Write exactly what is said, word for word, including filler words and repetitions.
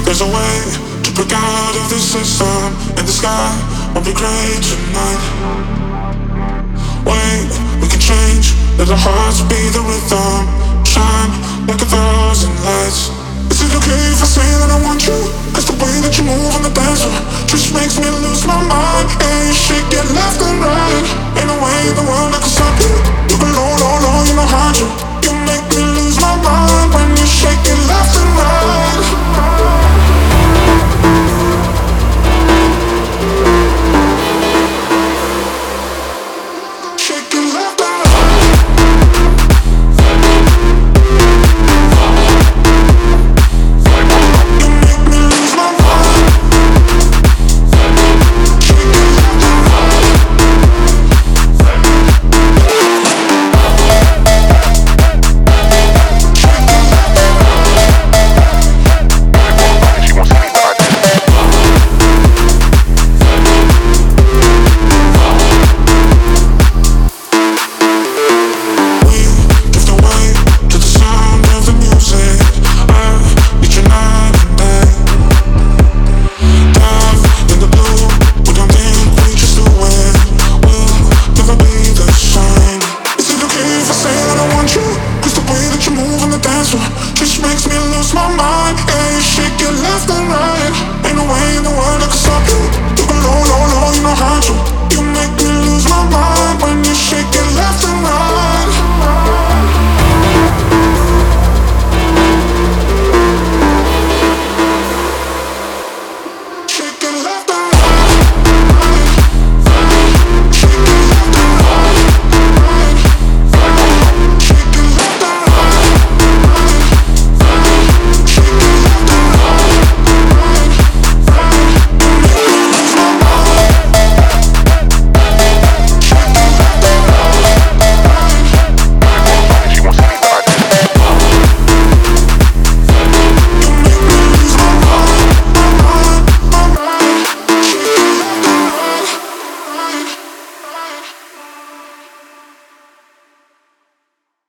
There's a way to break out of this system, and the sky won't be gray tonight. Wait, we can change, let our hearts be the rhythm. Shine like a thousand lights. Is it okay if I say that I want you? Cause the way that you move on the dance floor just makes me lose my mind. And you shake it left and right. Ain't no way in the world I can stop you. You can low, low, low, you know how to. You make me lose my mind when you shake it left and right. Shake it left and just makes me lose my mind.